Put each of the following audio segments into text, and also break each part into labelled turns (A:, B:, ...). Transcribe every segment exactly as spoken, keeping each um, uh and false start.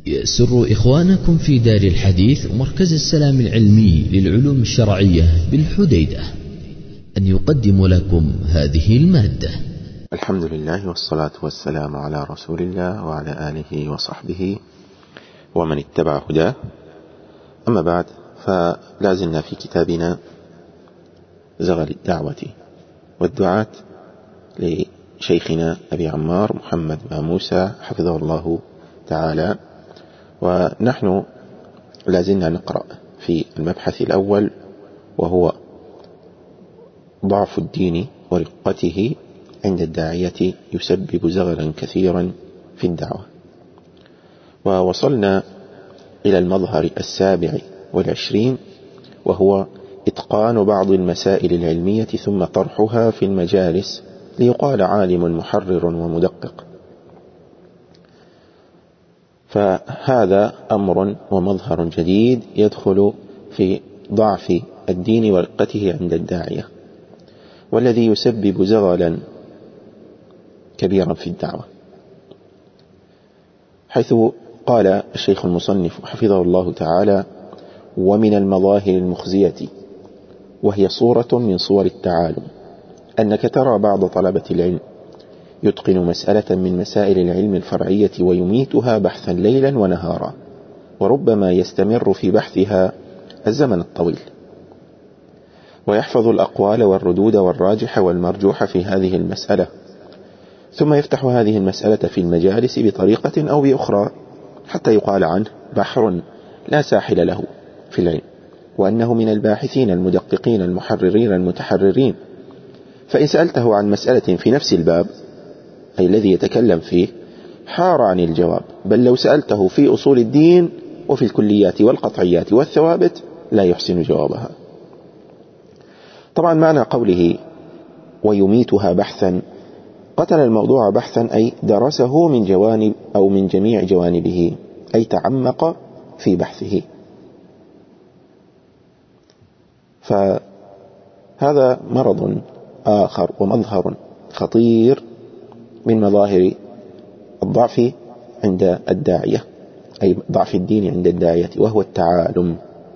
A: يسر إخوانكم في دار الحديث مركز السلام العلمي للعلوم الشرعية بالحديدة أن يقدم لكم هذه المادة.
B: الحمد لله والصلاة والسلام على رسول الله وعلى آله وصحبه ومن اتبع هداه. أما بعد، فلازلنا في كتابنا زغل الدعوة والدعاة لشيخنا أبي عمار محمد بن موسى حفظه الله تعالى، ونحن لازلنا نقرأ في المبحث الأول وهو ضعف الدين ورقته عند الداعية يسبب زغلا كثيرا في الدعوة. ووصلنا إلى المظهر السابع والعشرين وهو إتقان بعض المسائل العلمية ثم طرحها في المجالس ليقال عالم محرر ومدقق. فهذا أمر ومظهر جديد يدخل في ضعف الدين ورقته عند الداعية، والذي يسبب زغلا كبيرا في الدعوة، حيث قال الشيخ المصنف حفظه الله تعالى: ومن المظاهر المخزية، وهي صورة من صور التعالم، أنك ترى بعض طلبة العلم يتقن مسألة من مسائل العلم الفرعية ويميتها بحثا ليلا ونهارا، وربما يستمر في بحثها الزمن الطويل، ويحفظ الأقوال والردود والراجح والمرجوح في هذه المسألة، ثم يفتح هذه المسألة في المجالس بطريقة أو بأخرى حتى يقال عنه بحر لا ساحل له في العلم، وأنه من الباحثين المدققين المحررين المتحررين. فإن سألته عن مسألة في نفس الباب أي الذي يتكلم فيه حار عن الجواب، بل لو سألته في أصول الدين وفي الكليات والقطعيات والثوابت لا يحسن جوابها. طبعا معنى قوله ويميتها بحثا، قتل الموضوع بحثا أي درسه من جوانب أو من جميع جوانبه، أي تعمق في بحثه. فهذا مرض آخر ومظهر خطير من مظاهر الضعف عند الداعية، أي ضعف الدين عند الداعية، وهو التعالم.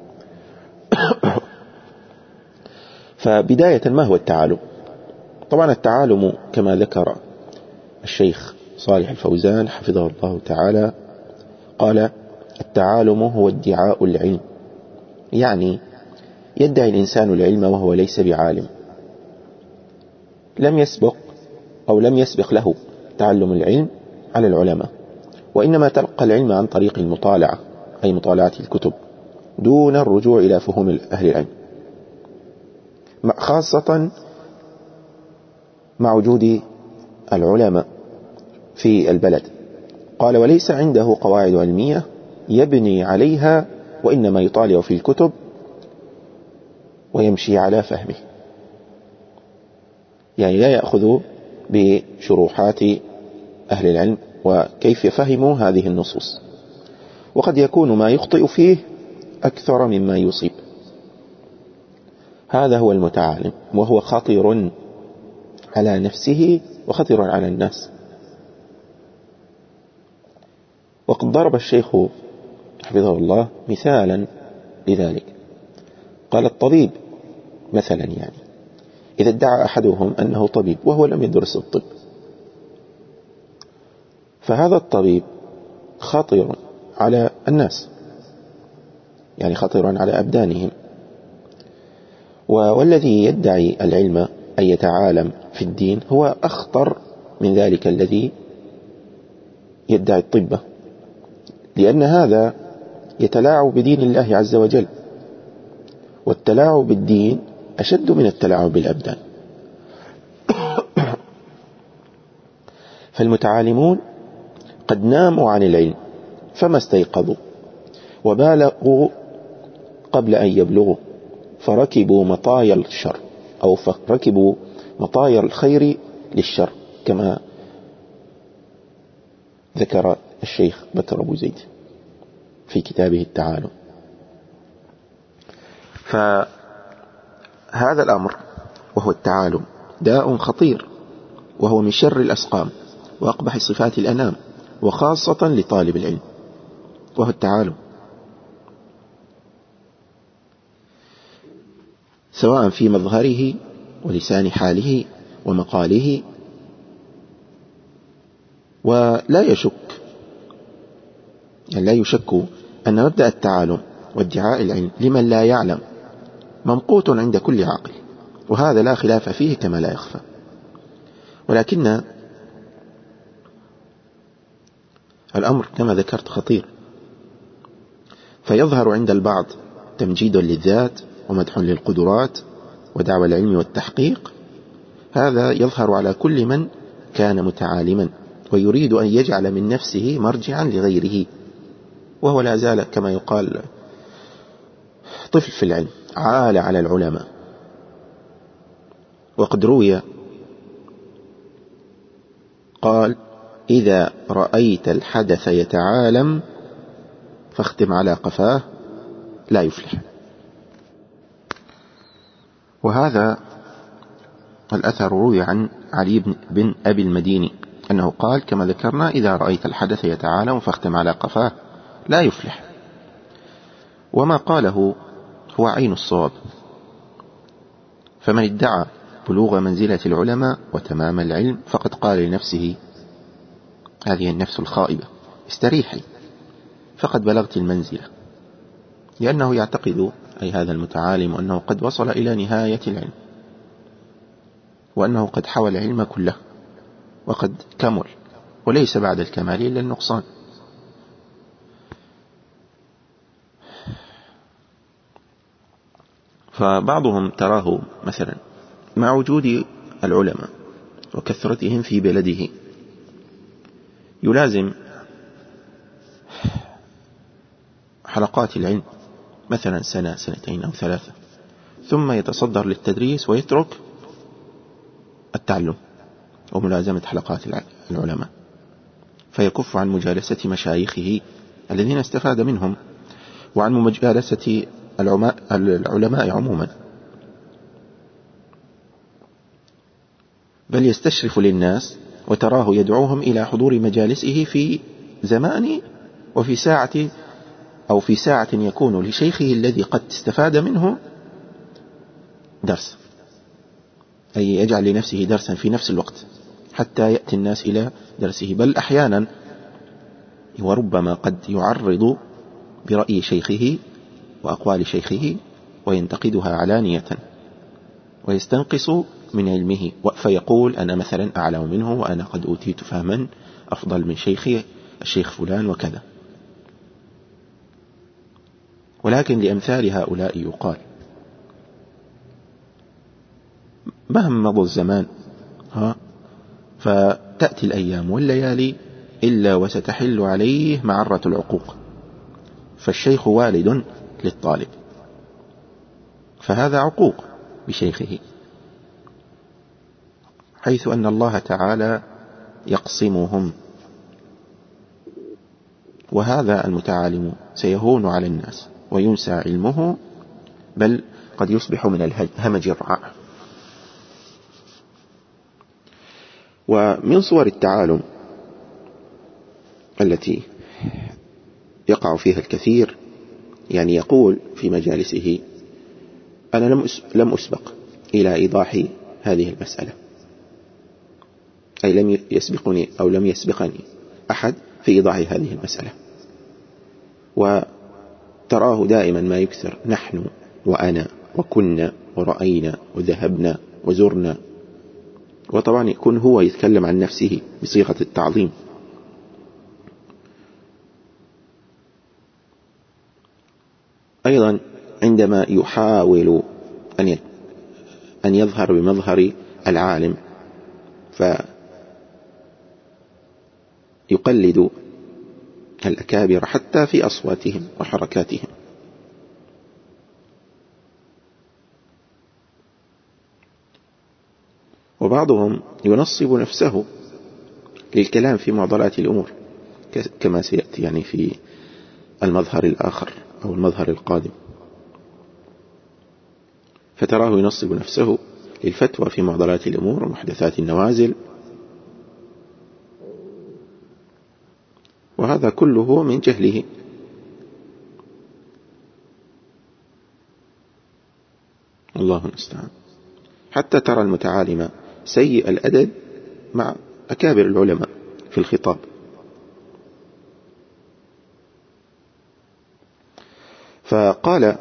B: فبداية، ما هو التعالم؟ طبعا التعالم كما ذكر الشيخ صالح الفوزان حفظه الله تعالى قال: التعالم هو ادعاء العلم، يعني يدعي الإنسان العلم وهو ليس بعالم، لم يسبق أو لم يسبق له تعلم العلم على العلماء، وإنما تلقى العلم عن طريق المطالعة، أي مطالعة الكتب، دون الرجوع إلى فهوم أهل العلم، خاصة مع وجود العلماء في البلد. قال: وليس عنده قواعد علمية يبني عليها، وإنما يطالع في الكتب ويمشي على فهمه، يعني لا يأخذ بشروحات أهل العلم وكيف فهموا هذه النصوص، وقد يكون ما يخطئ فيه أكثر مما يصيب. هذا هو المتعالم، وهو خطير على نفسه وخطير على الناس. وقد ضرب الشيخ حفظه الله مثالا لذلك، قال: الطبيب مثلا، يعني إذا ادعى أحدهم أنه طبيب وهو لم يدرس الطب، فهذا الطبيب خطير على الناس، يعني خطير على أبدانهم. والذي يدعي العلم أن يتعالم في الدين هو أخطر من ذلك الذي يدعي الطب، لأن هذا يتلاعب بدين الله عز وجل، والتلاعب بالدين أشد من التلاعب بالأبدان. فالمتعالمون قد ناموا عن العلم فما استيقظوا، وبالغوا قبل أن يبلغوا، فركبوا مطايا الشر أو فركبوا مطايا الخير للشر، كما ذكر الشيخ بكر أبو زيد في كتابه التعالم. فهذا الأمر وهو التعالم داء خطير، وهو من شر الأسقام وأقبح صفات الأنام، وخاصة لطالب العلم. وهو التعالم، سواء في مظهره ولسان حاله ومقاله. ولا يشك يعني لا يشك أن مبدأ التعالم وادعاء العلم لمن لا يعلم ممقوت عند كل عاقل، وهذا لا خلاف فيه كما لا يخفى. ولكن الأمر كما ذكرت خطير، فيظهر عند البعض تمجيد للذات ومدح للقدرات ودعوى العلم والتحقيق. هذا يظهر على كل من كان متعالما ويريد أن يجعل من نفسه مرجعا لغيره، وهو لا زال كما يقال طفل في العلم، عال على العلماء. وقد روي قال: إذا رأيت الحدث يتعالم فاختم على قفاه لا يفلح. وهذا الأثر روي عن علي بن أبي المديني أنه قال كما ذكرنا: إذا رأيت الحدث يتعالم فاختم على قفاه لا يفلح. وما قاله هو عين الصواب، فمن ادعى بلوغ منزلة العلماء وتمام العلم فقد قال لنفسه، هذه النفس الخائبة، استريحي فقد بلغت المنزلة، لأنه يعتقد أي هذا المتعالم أنه قد وصل إلى نهاية العلم، وأنه قد حوى العلم كله وقد كمل، وليس بعد الكمال إلا النقصان. فبعضهم تراه مثلا مع وجود العلماء وكثرتهم في بلده يلازم حلقات العلم مثلا سنة سنتين أو ثلاثة، ثم يتصدر للتدريس ويترك التعلم وملازمة حلقات العلماء، فيكف عن مجالسة مشايخه الذين استفاد منهم وعن مجالسة العلماء عموما، بل يستشرف للناس وتراه يدعوهم إلى حضور مجالسه في زمان وفي ساعة أو في ساعة يكون لشيخه الذي قد استفاد منه درس، أي يجعل لنفسه درسا في نفس الوقت حتى يأتي الناس إلى درسه. بل أحيانا وربما قد يعرض برأي شيخه وأقوال شيخه وينتقدها علانية ويستنقص من علمه، فيقول: أنا مثلا أعلم منه وأنا قد أوتيت فهما أفضل من شيخي الشيخ فلان وكذا. ولكن لأمثال هؤلاء يقال: مهما مضى الزمان ها فتأتي الأيام والليالي إلا وستحل عليه معرة العقوق، فالشيخ والد للطالب، فهذا عقوق بشيخه، حيث أن الله تعالى يقسمهم، وهذا المتعالم سيهون على الناس وينسى علمه، بل قد يصبح من الهمج الرعاع. ومن صور التعالم التي يقع فيها الكثير، يعني يقول في مجالسه: أنا لم أسبق إلى إيضاح هذه المسألة، أي لم يسبقني أو لم يسبقني أحد في إيضاح هذه المسألة. وتراه دائما ما يكثر نحن وأنا وكنا ورأينا وذهبنا وزرنا، وطبعا يكون هو يتكلم عن نفسه بصيغة التعظيم. أيضا عندما يحاول أن يظهر بمظهر العالم فيقلد الأكابر حتى في أصواتهم وحركاتهم. وبعضهم ينصب نفسه للكلام في معضلات الأمور كما سيأتي يعني في المظهر الآخر أو المظهر القادم، فتراه ينصب نفسه للفتوى في معضلات الأمور ومحدثات النوازل، وهذا كله من جهله الله المستعان. حتى ترى المتعالم سيء الأدب مع أكابر العلماء في الخطاب. فقال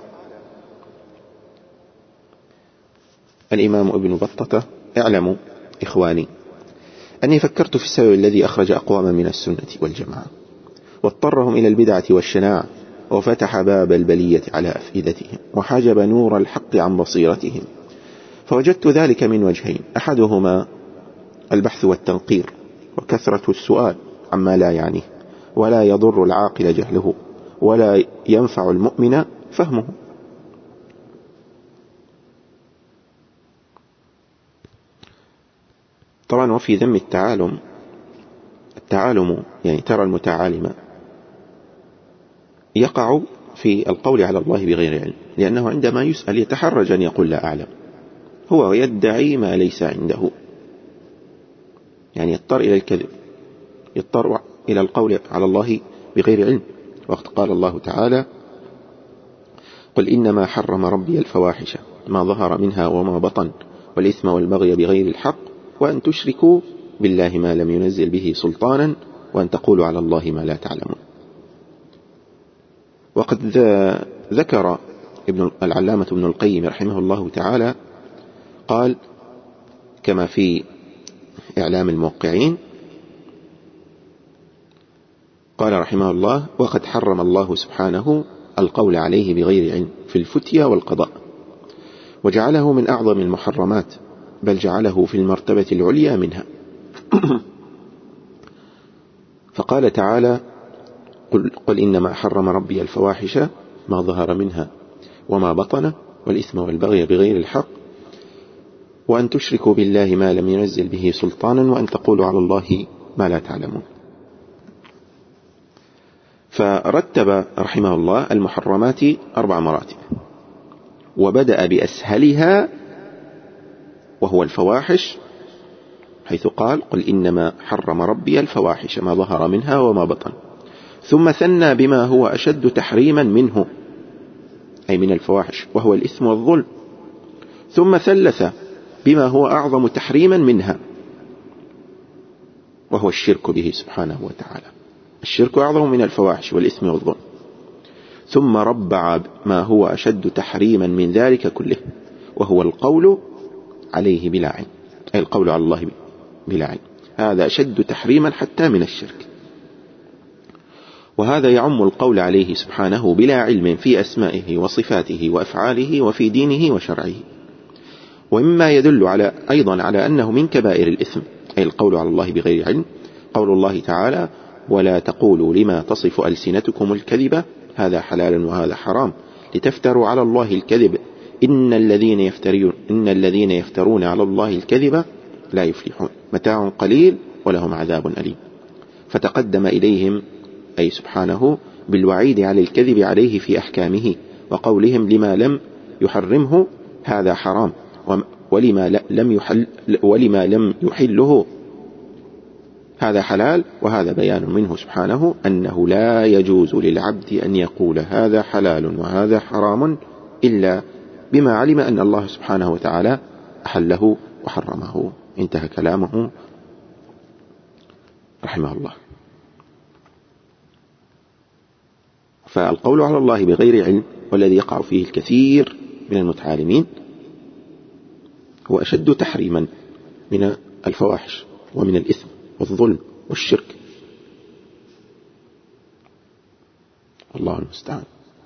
B: الإمام ابن بطة: اعلموا إخواني أني فكرت في السبب الذي أخرج أقواما من السنة والجماعة واضطرهم إلى البدعة والشناعة وفتح باب البلية على أفئدتهم وحجب نور الحق عن بصيرتهم، فوجدت ذلك من وجهين: أحدهما البحث والتنقير وكثرة السؤال عما لا يعنيه ولا يضر العاقل جهله ولا ينفع المؤمن فهمه. طبعا وفي ذم التعالم، التعالم يعني ترى المتعالم يقع في القول على الله بغير علم، لأنه عندما يسأل يتحرج أن يقول لا أعلم، هو يدعي ما ليس عنده، يعني يضطر إلى الكذب، يضطر إلى القول على الله بغير علم. وقد قال الله تعالى: قل إنما حرم ربي الفواحش ما ظهر منها وما بطن والإثم والبغي بغير الحق وأن تشركوا بالله ما لم ينزل به سلطانا وأن تقولوا على الله ما لا تعلمون. وقد ذكر ابن العلامة ابن القيم رحمه الله تعالى قال كما في إعلام الموقعين، قال رحمه الله: وقد حرم الله سبحانه القول عليه بغير علم في الفتيا والقضاء، وجعله من أعظم المحرمات، بل جعله في المرتبة العليا منها. فقال تعالى: قل, قل إنما حرم ربي الفواحش ما ظهر منها وما بطن والإثم والبغي بغير الحق وأن تشركوا بالله ما لم ينزل به سلطانا وأن تقولوا على الله ما لا تعلمون. فرتب رحمه الله المحرمات أربع مراتب، وبدأ بأسهلها وهو الفواحش، حيث قال: قل إنما حرم ربي الفواحش ما ظهر منها وما بطن، ثم ثنى بما هو أشد تحريما منه أي من الفواحش وهو الإثم والظلم، ثم ثلث بما هو أعظم تحريما منها وهو الشرك به سبحانه وتعالى. الشرك أعظم من الفواحش والإثم والظلم، ثم ربع ما هو أشد تحريما من ذلك كله وهو القول عليه بلا علم، أي القول على الله بلا علم، هذا أشد تحريما حتى من الشرك. وهذا يعم القول عليه سبحانه بلا علم في أسمائه وصفاته وأفعاله وفي دينه وشرعه. ومما يدل على أيضا على أنه من كبائر الإثم أي القول على الله بغير علم قول الله تعالى: ولا تقولوا لما تصف ألسنتكم الكذب هذا حلال وهذا حرام لتفتروا على الله الكذب إن الذين يفترون, إن الذين يفترون على الله الكذب لا يفلحون متاع قليل ولهم عذاب أليم. فتقدم إليهم أي سبحانه بالوعيد على الكذب عليه في أحكامه، وقولهم لما لم يحرمه هذا حرام ولما لم يحل ولما لم يحله هذا حلال، وهذا بيان منه سبحانه أنه لا يجوز للعبد أن يقول هذا حلال وهذا حرام إلا بما علم أن الله سبحانه وتعالى أحله وحرمه. انتهى كلامه رحمه الله. فالقول على الله بغير علم والذي يقع فيه الكثير من المتعالمين هو أشد تحريما من الفواحش ومن الإثم والظلم والشرك، الله المستعان.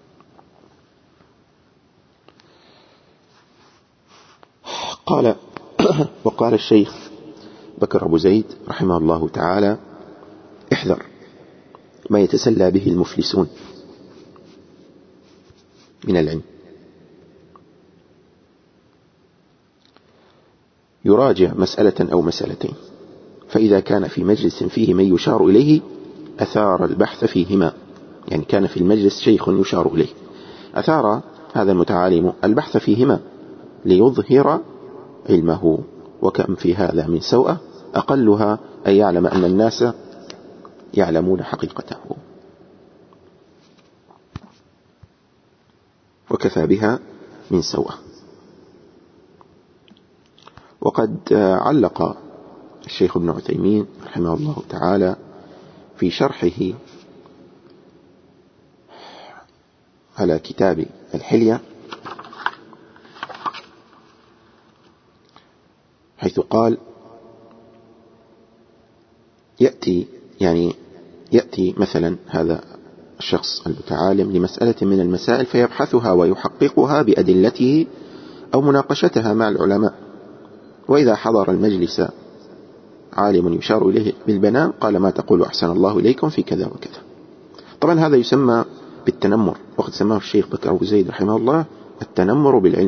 B: قال وقال الشيخ بكر أبو زيد رحمه الله تعالى: احذر ما يتسلى به المفلسون من العلم، يراجع مسألة أو مسألتين، فإذا كان في مجلس فيه من يشار إليه أثار البحث فيهما، يعني كان في المجلس شيخ يشار إليه أثار هذا المتعالم البحث فيهما ليظهر علمه، وكم في هذا من سوءة أقلها أن يعلم أن الناس يعلمون حقيقته، وكفى بها من سوءة. وقد علق الشيخ ابن عثيمين رحمه الله تعالى في شرحه على كتاب الحلية حيث قال يأتي يعني يأتي مثلا هذا الشخص المتعالم لمسألة من المسائل فيبحثها ويحققها بأدلته أو مناقشتها مع العلماء، وإذا حضر المجلس عالم يشار إليه بالبنان قال ما تقول أحسن الله إليكم في كذا وكذا. طبعا هذا يسمى بالتنمر، وقد سماه الشيخ بكر أبو زيد رحمه الله التنمر بالعلم.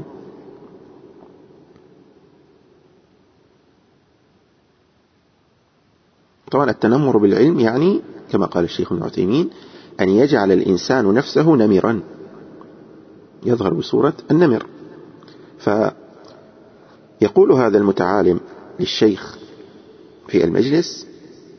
B: طبعا التنمر بالعلم يعني كما قال الشيخ ابن عثيمين أن يجعل الإنسان نفسه نمرا، يظهر بصورة النمر. فيقول هذا المتعالم للشيخ في المجلس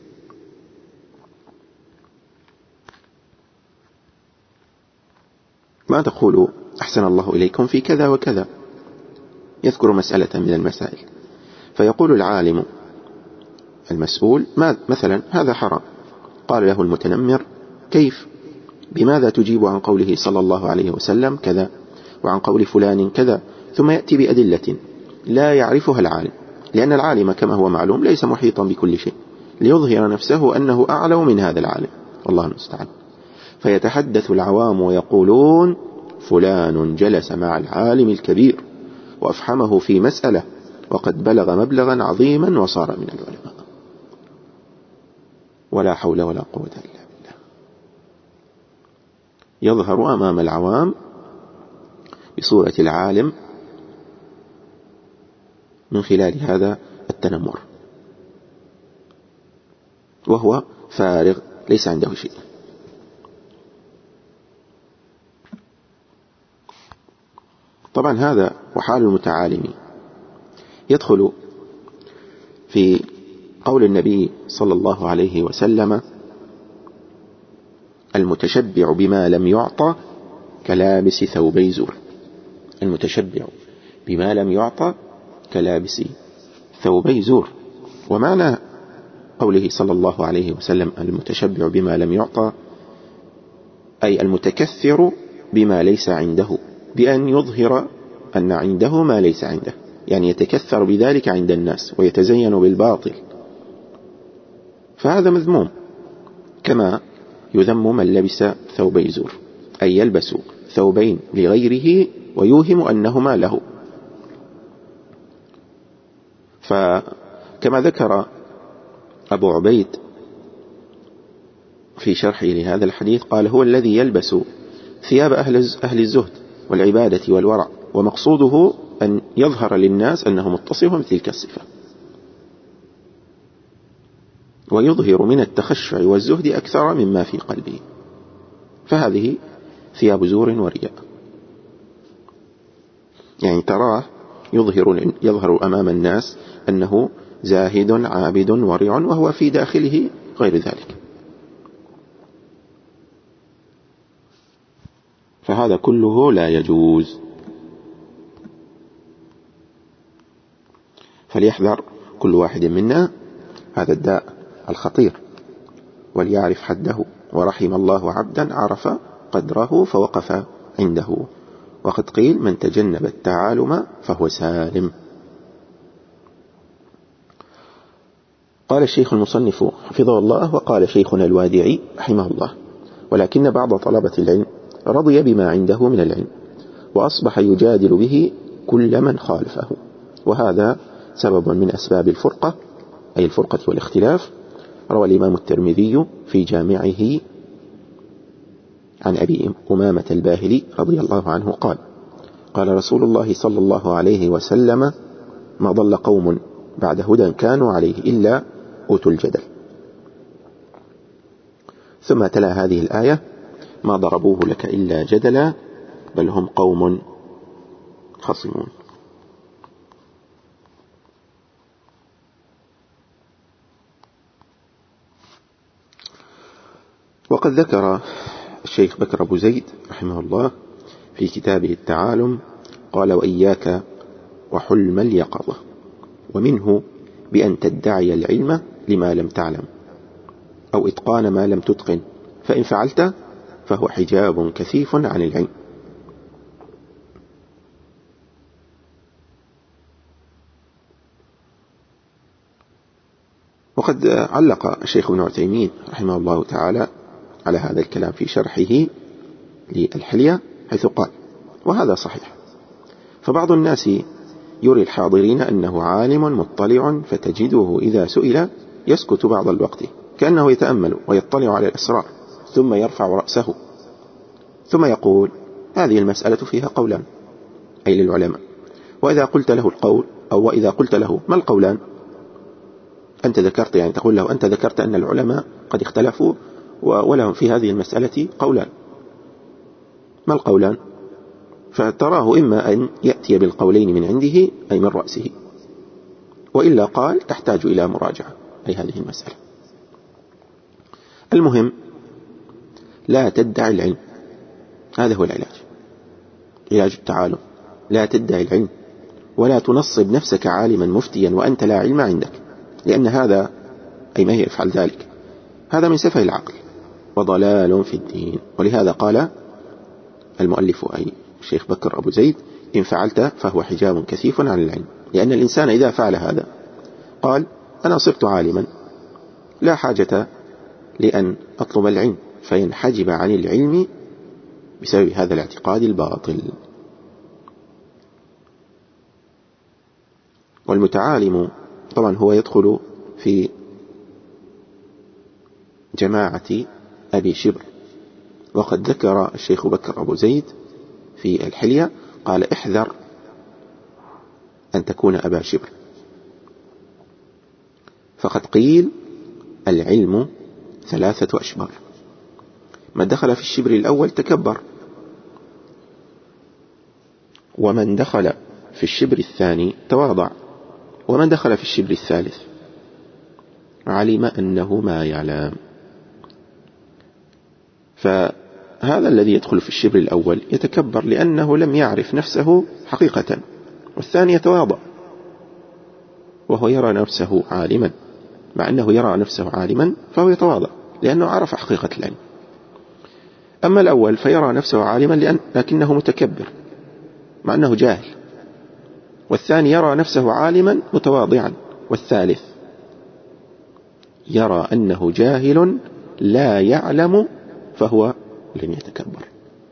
B: ما تقول أحسن الله إليكم في كذا وكذا، يذكر مسألة من المسائل، فيقول العالم المسؤول ما مثلا هذا حرام، قال له المتنمر كيف بماذا تجيب عن قوله صلى الله عليه وسلم كذا وعن قول فلان كذا، ثم يأتي بأدلة لا يعرفها العالم، لأن العالم كما هو معلوم ليس محيطا بكل شيء، ليظهر نفسه أنه أعلم من هذا العالم، والله المستعان. فيتحدث العوام ويقولون فلان جلس مع العالم الكبير وأفحمه في مسألة وقد بلغ مبلغا عظيما وصار من العلماء، ولا حول ولا قوة إلا بالله. يظهر أمام العوام بصورة العالم من خلال هذا التنمر، وهو فارغ ليس عنده شيء. طبعا هذا وحال المتعالم يدخل في قول النبي صلى الله عليه وسلم المتشبع بما لم يعطى كلابس ثوبي زور. المتشبع بما لم يعطى كلابس ثوبي زور. ومعنى قوله صلى الله عليه وسلم المتشبع بما لم يعطى أي المتكثر بما ليس عنده، بأن يظهر أن عنده ما ليس عنده، يعني يتكثر بذلك عند الناس ويتزين بالباطل، فهذا مذموم، كما يذم من لبس ثوبي زور، أي يلبس ثوبين لغيره ويوهم أنهما له. فكما ذكر أبو عبيد في شرحه لهذا الحديث قال هو الذي يلبس ثياب أهل الزهد والعبادة والورع، ومقصوده أن يظهر للناس أنه متصف بتلك الصفة، ويظهر من التخشع والزهد أكثر مما في قلبه، فهذه ثياب زور ورياء. يعني تراه يظهر, يظهر أمام الناس أنه زاهد عابد ورع، وهو في داخله غير ذلك. فهذا كله لا يجوز. فليحذر كل واحد منا هذا الداء الخطير، وليعرف حده. ورحم الله عبدا عرف قدره فوقف عنده، وقد قيل من تجنب التعالم فهو سالم. قال الشيخ المصنف حفظه الله وقال شيخنا الوادعي رحمه الله ولكن بعض طلبة العلم رضي بما عنده من العلم وأصبح يجادل به كل من خالفه، وهذا سبب من أسباب الفرقة، أي الفرقة والاختلاف. روى الإمام الترمذي في جامعه عن أبي أمامة الباهلي رضي الله عنه قال قال رسول الله صلى الله عليه وسلم ما ضل قوم بعد هدى كانوا عليه إلا أوتوا الجدل. ثم تلا هذه الآية ما ضربوه لك إلا جدلا بل هم قوم خصمون. وقد ذكر الشيخ بكر أبو زيد رحمه الله في كتابه التعالم قال وإياك وحلم اليقظة، ومنه بأن تدعي العلم لما لم تعلم أو إتقان ما لم تتقن، فإن فعلت فهو حجاب كثيف عن العلم. وقد علق الشيخ ابن عثيمين رحمه الله تعالى على هذا الكلام في شرحه للحلية، حيث قال: وهذا صحيح، فبعض الناس يري الحاضرين أنه عالم مطلع، فتجده إذا سئل يسكت بعض الوقت كأنه يتأمل ويطلع على الأسرار، ثم يرفع رأسه ثم يقول: هذه المسألة فيها قولان، أي للعلماء. وإذا قلت له القول، أو وإذا قلت له ما القولان، أنت ذكرت، يعني تقول له أنت ذكرت أن العلماء قد اختلفوا ولهم في هذه المسألة قولان، ما القولان؟ فتراه إما أن يأتي بالقولين من عنده أي من رأسه، وإلا قال تحتاج إلى مراجعة، أي هذه المسألة. المهم لا تدعي العلم، هذا هو العلاج، علاج التعالم. لا تدعي العلم ولا تنصب نفسك عالما مفتيا وأنت لا علم عندك، لأن هذا، أي ما يفعل ذلك، هذا من سفه العقل وضلال في الدين. ولهذا قال المؤلف أي الشيخ بكر أبو زيد: إن فعلت فهو حجاب كثيف عن العلم. لأن الإنسان إذا فعل هذا قال: أنا صرت عالما، لا حاجة لأن أطلب العلم، فينحجب عن العلم بسبب هذا الاعتقاد الباطل. والمتعالم طبعا هو يدخل في جماعة أبي شبر. وقد ذكر الشيخ بكر أبو زيد في الحلية، قال: احذر أن تكون أبا شبر، فقد قيل العلم ثلاثة أشبار، من دخل في الشبر الأول تكبر، ومن دخل في الشبر الثاني تواضع، ومن دخل في الشبر الثالث علم أنه ما يعلم. فهذا الذي يدخل في الشبر الأول يتكبر لأنه لم يعرف نفسه حقيقة، والثاني يتواضع وهو يرى نفسه عالما، مع أنه يرى نفسه عالما فهو يتواضع لأنه عرف حقيقة العلم. أما الأول فيرى نفسه عالما لأن لكنه متكبر مع أنه جاهل، والثاني يرى نفسه عالما متواضعا، والثالث يرى أنه جاهل لا يعلم فهو لن يتكبر.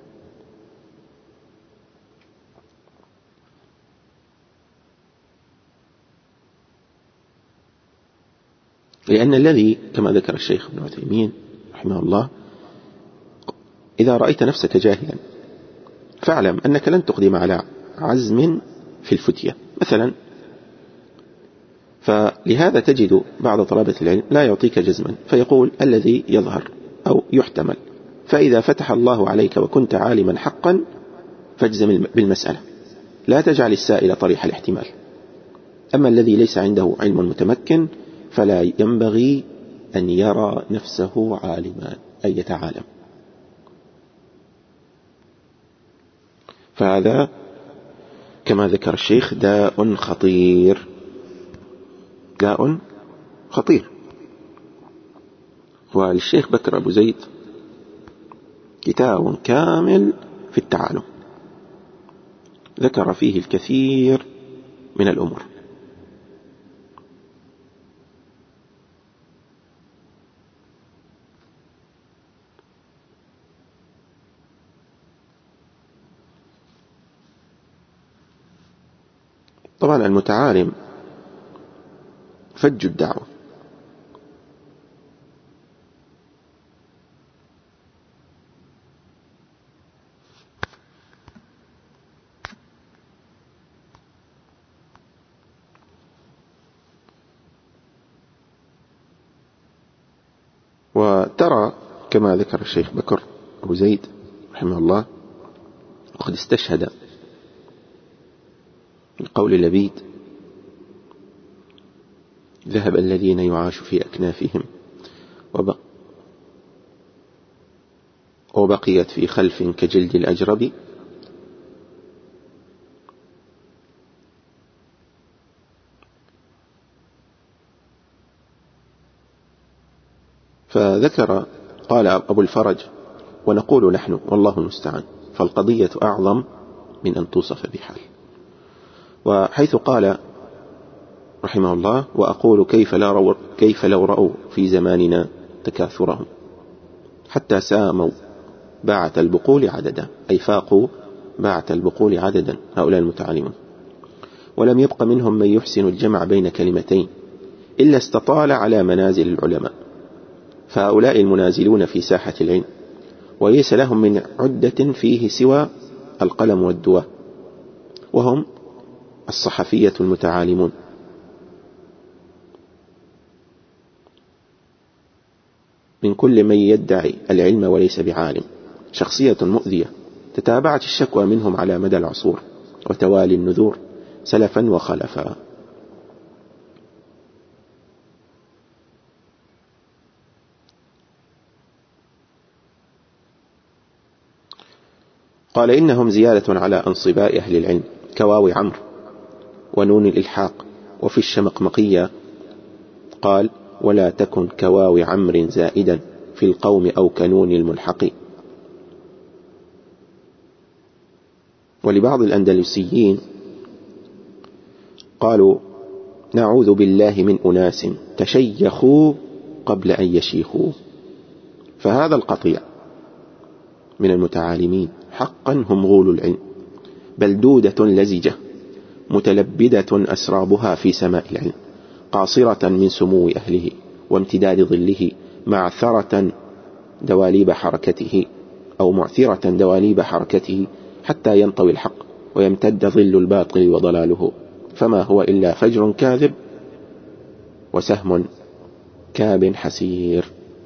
B: لأن الذي كما ذكر الشيخ ابن عثيمين رحمه الله: إذا رأيت نفسك جاهلا فاعلم أنك لن تقدم على عزم في الفتية مثلا. فلهذا تجد بعض طلبة العلم لا يعطيك جزما، فيقول الذي يظهر أو يحتمل، فإذا فتح الله عليك وكنت عالما حقا فاجزم بالمسألة، لا تجعل السائل طريح الاحتمال. أما الذي ليس عنده علم متمكن فلا ينبغي أن يرى نفسه عالما، أي يتعالم. فهذا كما ذكر الشيخ داء خطير، داء خطير. والشيخ بكر أبو زيد كتاب كامل في التعالم، ذكر فيه الكثير من الأمور. طبعا المتعالم فج الدعوة، وترى كما ذكر الشيخ بكر أبو زيد رحمه الله، وقد استشهد بقول لبيد: ذهب الذين يعاش في أكنافهم وبقيت في خلف كجلد الأجرب، فذكر قال أبو الفرج: ونقول نحن والله المستعان، فالقضية أعظم من أن توصف بحال. وحيث قال رحمه الله: وأقول كيف, لا رو كيف لو رأوا في زماننا تكاثرهم حتى ساموا باعة البقول عددا، أي فاقوا باعة البقول عددا هؤلاء المتعالمون، ولم يبق منهم من يحسن الجمع بين كلمتين إلا استطال على منازل العلماء، فهؤلاء المنازلون في ساحة العلم وليس لهم من عدة فيه سوى القلم والدواء، وهم الصحفية المتعالمون. من كل من يدعي العلم وليس بعالم، شخصية مؤذية تتابعت الشكوى منهم على مدى العصور وتوالي النذور سلفا وخلفا. قال: إنهم زيادة على أنصباء أهل العلم كواو عمرو ونون الإلحاق. وفي الشمقمقية قال: ولا تكن كواو عمرو زائدا في القوم أو كنون الملحق. ولبعض الأندلسيين قالوا: نعوذ بالله من أناس تشيخوا قبل أن يشيخوا. فهذا القطيع من المتعالمين حقا هم غول العلم، بل دودة لزجة متلبدة أسرابها في سماء العلم، قاصرة من سمو أهله وامتداد ظله، معثرة دواليب حركته أو معثرة دواليب حركته حتى ينطوي الحق ويمتد ظل الباطل وضلاله، فما هو إلا فجر كاذب وسهم كاب حسير.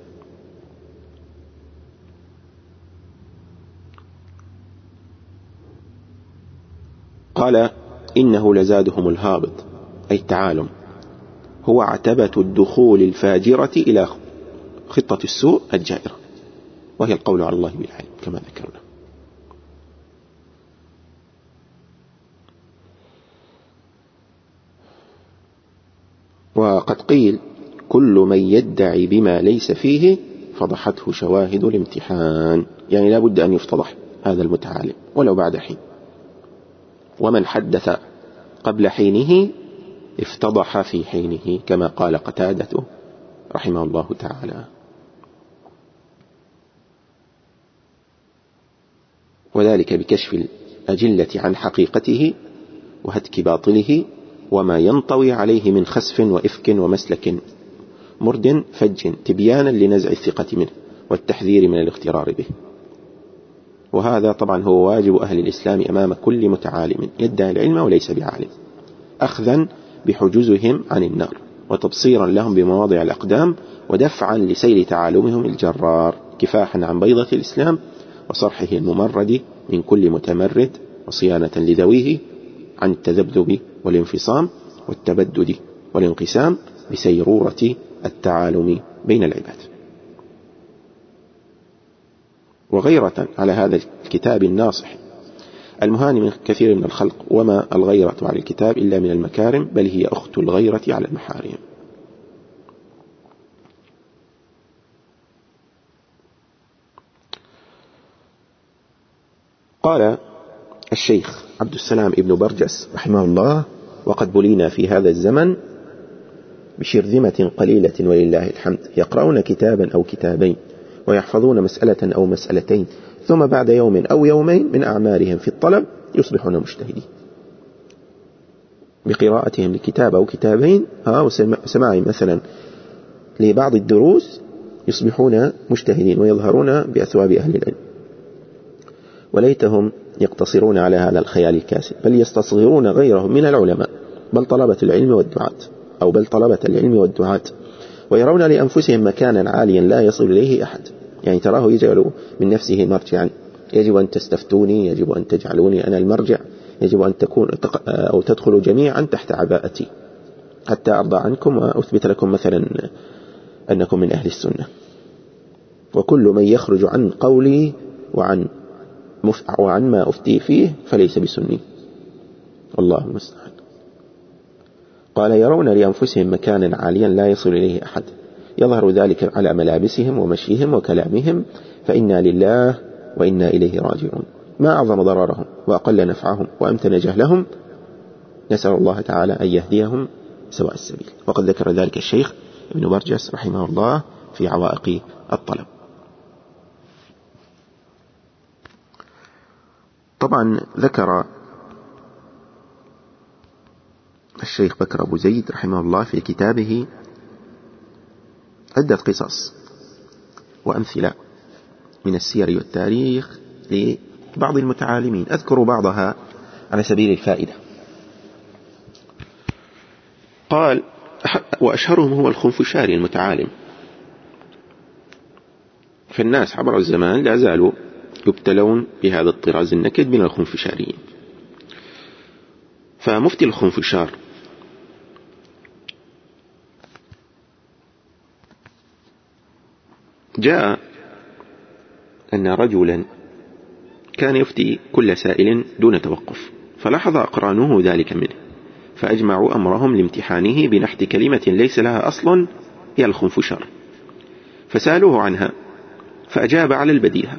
B: قال: إنه لزادهم الهابط، أي التعالم، هو عتبة الدخول الفاجرة إلى خطة السوء الجائرة، وهي القول على الله بالعلم كما ذكرنا. وقد قيل: كل من يدعي بما ليس فيه فضحته شواهد الامتحان، يعني لا بد أن يفتضح هذا المتعالم ولو بعد حين، ومن حدث قبل حينه افتضح في حينه، كما قال قتادة رحمه الله تعالى. وذلك بكشف الأجلة عن حقيقته وهتك باطله وما ينطوي عليه من خسف وإفك ومسلك مرد فج، تبيانا لنزع الثقة منه والتحذير من الاغترار به. وهذا طبعا هو واجب أهل الإسلام أمام كل متعالم يدعي العلم وليس بعالم، أخذا بحجزهم عن النار وتبصيرا لهم بمواضع الأقدام ودفعا لسيل تعالمهم الجرار، كفاحا عن بيضة الإسلام وصرحه الممرد من كل متمرد، وصيانة لذويه عن التذبذب والانفصام والتبدد والانقسام بسيرورة التعالم بين العباد. وغيرة على هذا الكتاب الناصح المهاني من كثير من الخلق، وما الغيرة على الكتاب إلا من المكارم، بل هي أخت الغيرة على المحارم. قال الشيخ عبد السلام ابن برجس رحمه الله: وقد بلينا في هذا الزمن بشرذمة قليلة ولله الحمد، يقرؤون كتابا أو كتابين ويحفظون مسألة أو مسألتين، ثم بعد يوم أو يومين من أعمارهم في الطلب يصبحون مجتهدين بقراءتهم لكتاب أو كتابين وسماع مثلا لبعض الدروس، يصبحون مجتهدين ويظهرون بأثواب أهل العلم. وليتهم يقتصرون على هذا الخيال الكاسد، بل يستصغرون غيرهم من العلماء، بل طلبة العلم والدعاة أو بل طلبة العلم والدعاة ويرون لأنفسهم مكانا عاليا لا يصل إليه أحد، يعني تراه يجعل من نفسه مرجعا، يجب أن تستفتوني، يجب أن تجعلوني أنا المرجع، يجب أن تكون أو تدخلوا جميعا تحت عباءتي حتى أرضى عنكم وأثبت لكم مثلا أنكم من أهل السنة. وكل من يخرج عن قولي وعن وعن ما أفتي فيه فليس بسني، والله المستعان. قال: يرون لأنفسهم مكانا عاليا لا يصل إليه أحد، يظهر ذلك على ملابسهم ومشيهم وكلامهم، فإنا لله وإنا إليه راجعون. ما أعظم ضررهم وأقل نفعهم وأمتن جهلهم، نسأل الله تعالى أن يهديهم سواء السبيل. وقد ذكر ذلك الشيخ ابن برجس رحمه الله في عوائق الطلب. طبعا ذكر الشيخ بكر أبو زيد رحمه الله في كتابه عدة قصص وأمثلة من السير والتاريخ لبعض المتعالمين، أذكر بعضها على سبيل الفائدة. قال: وأشهرهم هو الخنفشاري المتعالم. فالناس عبر الزمان لا زالوا يبتلون بهذا الطراز النكد من الخنفشاريين. فمفتي الخنفشار جاء أن رجلا كان يفتي كل سائل دون توقف، فلاحظ أقرانه ذلك منه، فأجمعوا أمرهم لامتحانه بنحت كلمة ليس لها أصل هي الخنفشار، فسألوه عنها فأجاب على البديهة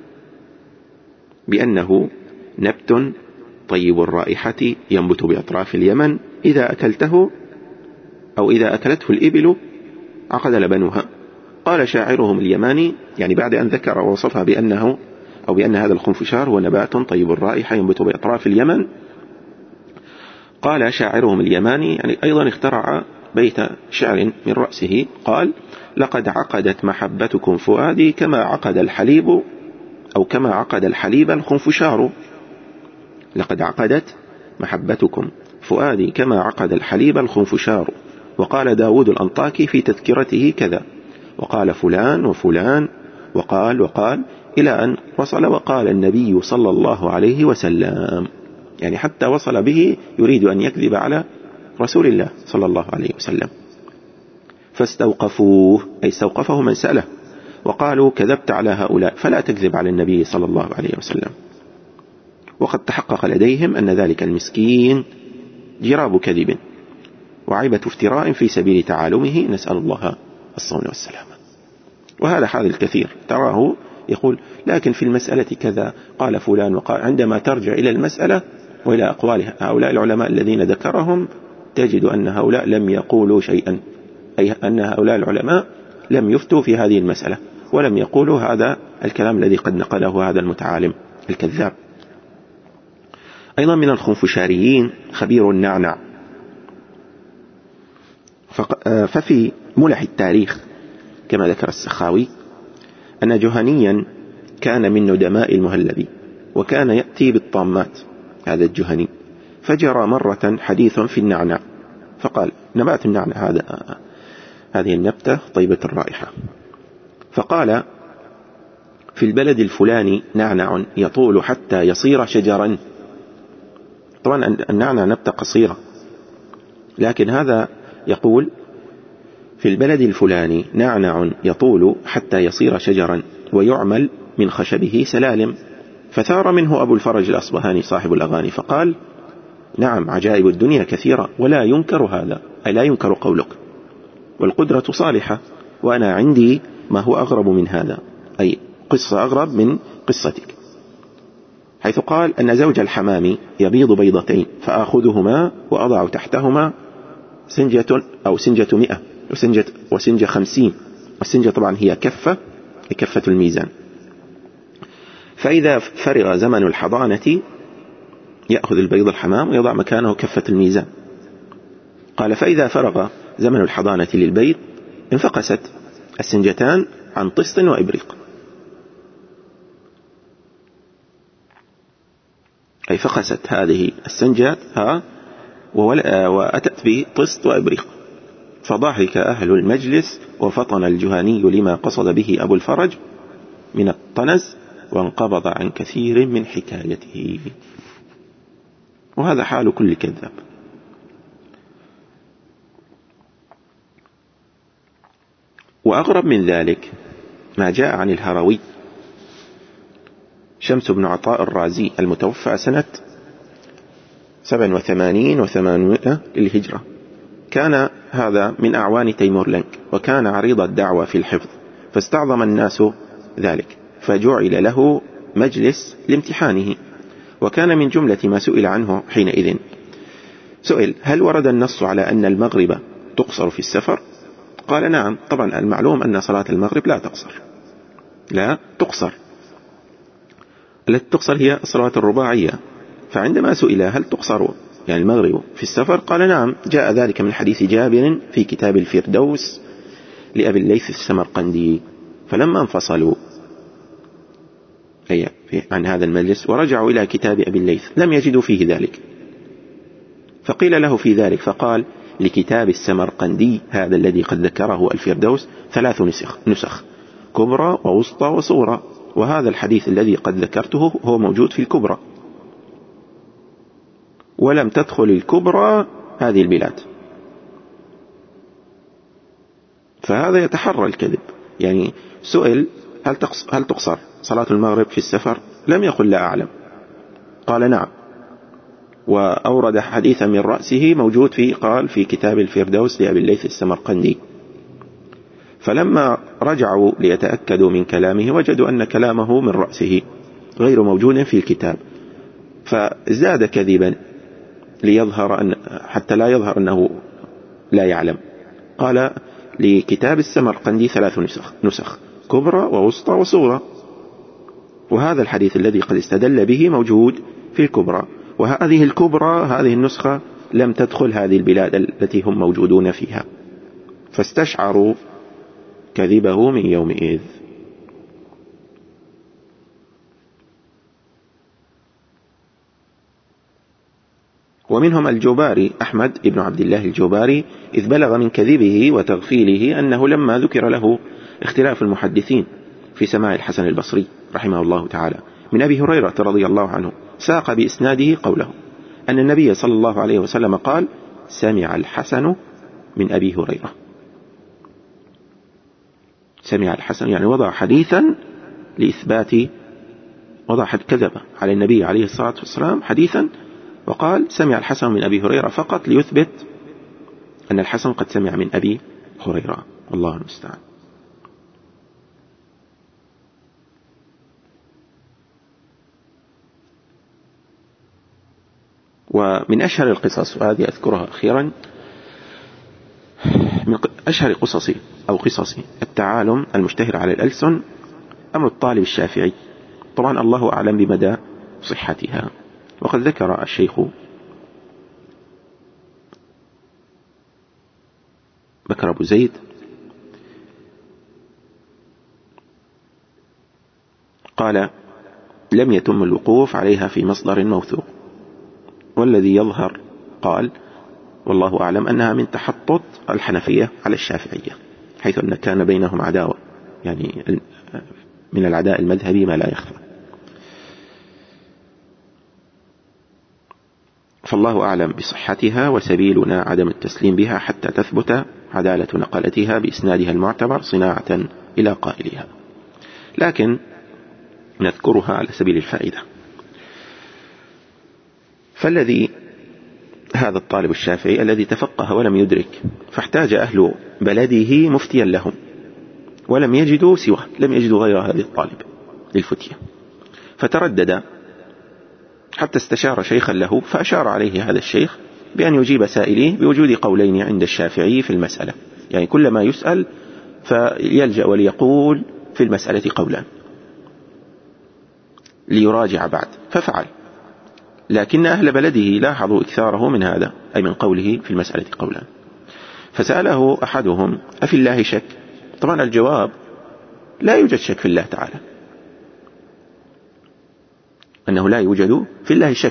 B: بأنه نبت طيب الرائحة ينبت بأطراف اليمن، إذا أكلته أو إذا أكلته الإبل عقد لبنها. قال شاعرهم اليماني، يعني بعد أن ذكر ووصفها بأنه أو بأن هذا الخنفشار هو نبات طيب الرائحة ينبت بأطراف اليمن، قال شاعرهم اليماني يعني أيضا اخترع بيت شعر من رأسه، قال: لقد عقدت محبتكم فؤادي كما عقد الحليب أو كما عقد الحليب الخنفشار. لقد عقدت محبتكم فؤادي كما عقد الحليب الخنفشار. وقال داود الأنطاكي في تذكرته كذا، وقال فلان وفلان وقال وقال إلى أن وصل وقال النبي صلى الله عليه وسلم، يعني حتى وصل به يريد أن يكذب على رسول الله صلى الله عليه وسلم. فاستوقفوه، أي استوقفه من سأله، وقالوا: كذبت على هؤلاء فلا تكذب على النبي صلى الله عليه وسلم. وقد تحقق لديهم أن ذلك المسكين جراب كذب وعيبة افتراء في سبيل تعالمه، نسأل الله الصون والسلامة. وهذا حال الكثير، تراه يقول لكن في المسألة كذا قال فلان وقال، عندما ترجع إلى المسألة وإلى أقوال هؤلاء العلماء الذين ذكرهم تجد أن هؤلاء لم يقولوا شيئا، أي أن هؤلاء العلماء لم يفتوا في هذه المسألة ولم يقولوا هذا الكلام الذي قد نقله هذا المتعالم الكذاب. أيضا من الخنفشاريين خبير النعنع. ففي ملح التاريخ كما ذكر السخاوي أن جهنيا كان من ندماء المهلبي، وكان يأتي بالطامات هذا الجهني، فجرى مرة حديث في النعنع، فقال: نبات النعنع هذا هذه النبتة طيبة الرائحة، فقال: في البلد الفلاني نعنع يطول حتى يصير شجرا. طبعا النعنع نبتة قصيرة، لكن هذا يقول في البلد الفلاني نعنع يطول حتى يصير شجرا ويعمل من خشبه سلالم. فثار منه أبو الفرج الأصبهاني صاحب الأغاني فقال: نعم، عجائب الدنيا كثيرة ولا ينكر هذا، أي لا ينكر قولك، والقدرة صالحة، وأنا عندي ما هو أغرب من هذا، أي قصة أغرب من قصتك، حيث قال أن زوج الحمام يبيض بيضتين فآخذهما وأضع تحتهما سنجة أو سنجة مئة وسنجة, وسنجة خمسين، والسنجة طبعا هي كفة كفة الميزان، فإذا فرغ زمن الحضانة يأخذ البيض الحمام ويضع مكانه كفة الميزان. قال: فإذا فرغ زمن الحضانة للبيض انفقست السنجتان عن طست وإبريق، أي فقست هذه السنجات ها وأتت بطست وإبريق. فضحك أهل المجلس وفطن الجهني لما قصد به أبو الفرج من الطنز، وانقبض عن كثير من حكايته. وهذا حال كل كذاب. وأغرب من ذلك ما جاء عن الهروي شمس بن عطاء الرازي المتوفى سنة سبع وثمانين وثمانمائة للهجرة، كان هذا من أعوان تيمور لنك، وكان عريض الدعوة في الحفظ، فاستعظم الناس ذلك فجعل له مجلس لامتحانه. وكان من جملة ما سئل عنه حينئذ، سئل: هل ورد النص على أن المغرب تقصر في السفر؟ قال: نعم. طبعا المعلوم أن صلاة المغرب لا تقصر، لا تقصر، التي تقصر هي الصلاة الرباعية. فعندما سئل هل تقصر يعني المغرب في السفر، قال: نعم، جاء ذلك من حديث جابر في كتاب الفردوس لأبي الليث السمرقندي. فلما انفصلوا أي عن هذا المجلس ورجعوا إلى كتاب أبي الليث لم يجدوا فيه ذلك، فقيل له في ذلك فقال: لكتاب السمرقندي هذا الذي قد ذكره الفردوس ثلاث نسخ, نسخ كبرى ووسطى وصغرى، وهذا الحديث الذي قد ذكرته هو موجود في الكبرى، ولم تدخل الكبرى هذه البلاد. فهذا يتحرى الكذب. يعني سئل: هل تقصر صلاة المغرب في السفر؟ لم يقل لا أعلم، قال: نعم. وأورد حديثا من رأسه موجود في قال في كتاب الفردوس لأبي الليث السمرقندي. فلما رجعوا ليتأكدوا من كلامه وجدوا أن كلامه من رأسه غير موجود في الكتاب، فزاد كذبا ليظهر أن حتى لا يظهر أنه لا يعلم. قال: لكتاب السمرقندي ثلاث نسخ, نسخ كبرى ووسطى وصغرى، وهذا الحديث الذي قد استدل به موجود في الكبرى، وهذه الكبرى هذه النسخة لم تدخل هذه البلاد التي هم موجودون فيها، فاستشعروا كذبه من يومئذ. ومنهم الجوباري أحمد بن عبد الله الجوباري، إذ بلغ من كذبه وتغفيله أنه لما ذكر له اختلاف المحدثين في سماع الحسن البصري رحمه الله تعالى من أبي هريرة رضي الله عنه، ساق بإسناده قوله أن النبي صلى الله عليه وسلم قال: سمع الحسن من أبي هريرة. سمع الحسن يعني وضع حديثا لإثبات، وضع حد كذب على النبي عليه الصلاة والسلام حديثا، وقال: سمع الحسن من أبي هريرة فقط ليثبت أن الحسن قد سمع من أبي هريرة، والله المستعان. ومن أشهر القصص، وهذه أذكرها أخيرا، من أشهر قصصي أو قصصي التعالم المشتهر على الألسن أمر الطالب الشافعي. طبعا الله أعلم بمدى صحتها، وقد ذكر الشيخ بكر أبو زيد قال: لم يتم الوقوف عليها في مصدر موثوق، والذي يظهر قال والله أعلم أنها من تحطط الحنفية على الشافعية، حيث أن كان بينهم عداوة، يعني من العداء المذهبي ما لا يخفى. فالله أعلم بصحتها، وسبيلنا عدم التسليم بها حتى تثبت عدالة نقلتها بإسنادها المعتبر صناعة إلى قائلها، لكن نذكرها على سبيل الفائدة. فالذي هذا الطالب الشافعي الذي تفقه ولم يدرك، فاحتاج أهل بلده مفتيا لهم ولم يجدوا سواه، لم يجدوا غير هذا الطالب للفتية، فتردد حتى استشار شيخا له، فأشار عليه هذا الشيخ بأن يجيب سائليه بوجود قولين عند الشافعي في المسألة، يعني كلما يسأل فيلجأ وليقول في المسألة قولان ليراجع بعد، ففعل. لكن أهل بلده لاحظوا إكثاره من هذا، أي من قوله في المسألة قولان، فسأله أحدهم: أفي الله شك؟ طبعا الجواب: لا يوجد شك في الله تعالى، أنه لا يوجد في الله شك.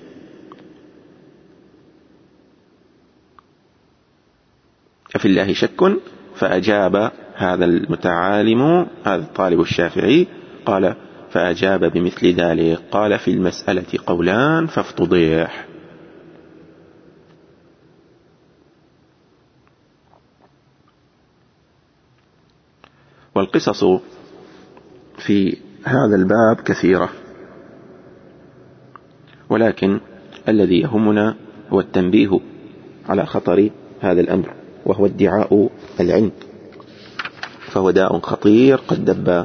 B: أفي الله شك؟ فأجاب هذا المتعالم، هذا الطالب الشافعي، قال فأجاب بمثل ذلك، قال: في المسألة قولان فافتضح. والقصص في هذا الباب كثيرة، ولكن الذي يهمنا هو التنبيه على خطر هذا الأمر، وهو ادعاء العلم، فهو داء خطير قد دب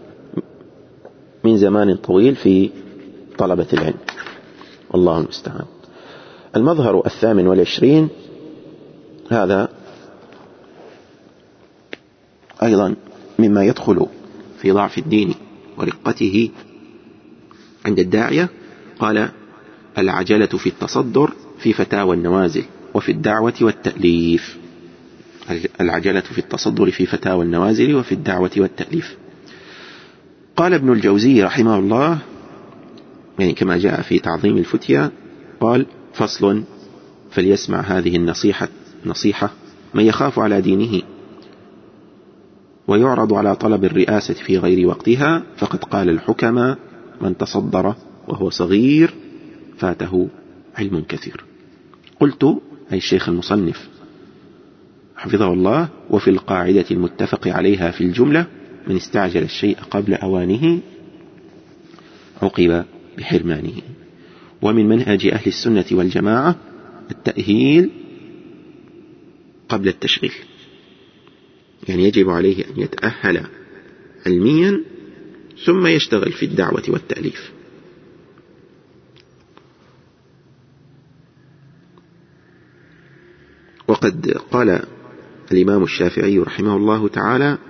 B: من زمان طويل في طلبة العلم، والله المستعان. المظهر الثامن والعشرين، هذا أيضا مما يدخل في ضعف الدين ورقته عند الداعية. قال: العجلة في التصدر في فتاوى النوازل وفي الدعوة والتأليف. العجلة في التصدر في فتاوى النوازل وفي الدعوة والتأليف. قال ابن الجوزي رحمه الله، يعني كما جاء في تعظيم الفتية، قال: فصل: فليسمع هذه النصيحة نصيحة من يخاف على دينه ويعرض على طلب الرئاسة في غير وقتها، فقد قال الحكماء: من تصدر وهو صغير فاته علم كثير. قلت، أي الشيخ المصنف حفظه الله: وفي القاعدة المتفق عليها في الجملة: من استعجل الشيء قبل أوانه عوقب بحرمانه. ومن منهج أهل السنة والجماعة التأهيل قبل التشغيل، يعني يجب عليه أن يتأهل علميا ثم يشتغل في الدعوة والتأليف. وقد قال الإمام الشافعي رحمه الله تعالى: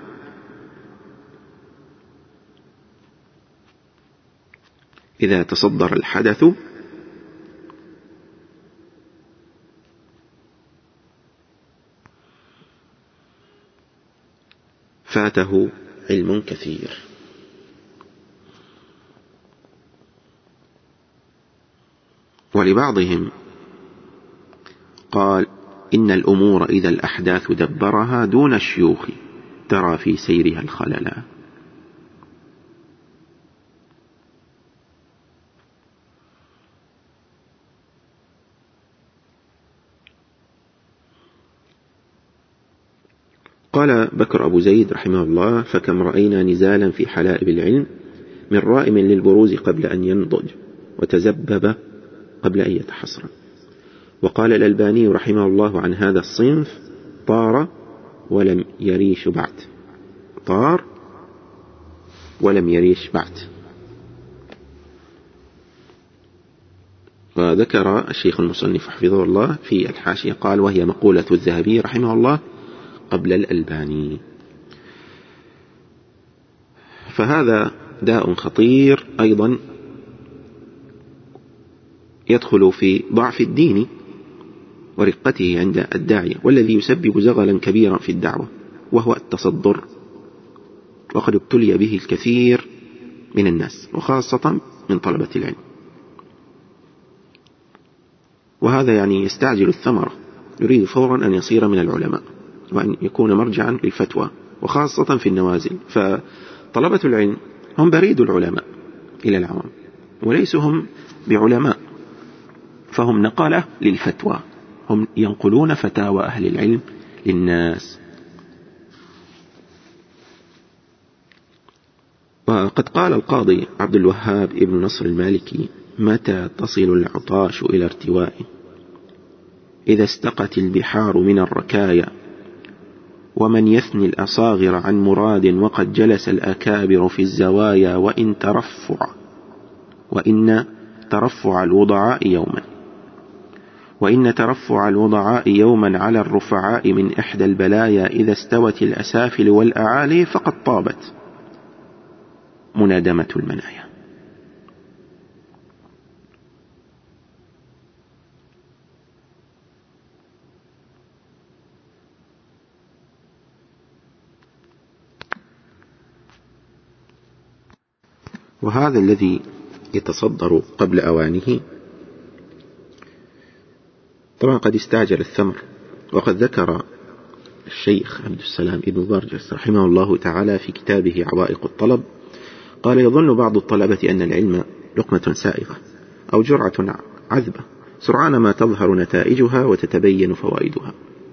B: إذا تصدر الحدث فاته علم كثير. ولبعضهم قال: إن الأمور إذا الأحداث دبرها دون الشيوخ ترى في سيرها الخللا. قال بكر أبو زيد رحمه الله: فكم رأينا نزالا في حلائب العلم من رائم للبروز قبل أن ينضج وتزبب قبل أن يتحصر. وقال الألباني رحمه الله عن هذا الصنف: طار ولم يريش بعد. طار ولم يريش بعد. وذكر الشيخ المصنف حفظه الله في الحاشية، قال: وهي مقولة الذهبي رحمه الله قبل الألباني. فهذا داء خطير أيضا يدخل في ضعف الدين ورقته عند الداعية، والذي يسبب زغلا كبيرا في الدعوة، وهو التصدر، وقد ابتلي به الكثير من الناس وخاصة من طلبة العلم. وهذا يعني يستعجل الثمرة، يريد فورا أن يصير من العلماء وأن يكون مرجعا للفتوى، وخاصة في النوازل. فطلبة العلم هم بريد العلماء إلى العوام، وليسوا هم بعلماء، فهم نقلة للفتوى، هم ينقلون فتاوى أهل العلم للناس. وقد قال القاضي عبد الوهاب ابن نصر المالكي: متى تصل العطاش إلى ارتوائه؟ إذا استقت البحار من الركايا، ومن يثني الأصاغر عن مراد، وقد جلس الأكابر في الزوايا، وإن ترفع وإن ترفع الوضعاء يوما وإن ترفع الوضعاء يوما على الرفعاء من إحدى البلايا، إذا استوت الأسافل والأعالي فقد طابت منادمة المنايا. وهذا الذي يتصدر قبل أوانه طبعا قد استعجل الثمر. وقد ذكر الشيخ عبد السلام ابن برجس رحمه الله تعالى في كتابه عوائق الطلب، قال: يظن بعض الطلبة أن العلم لقمة سائغة أو جرعة عذبة، سرعان ما تظهر نتائجها وتتبين فوائدها،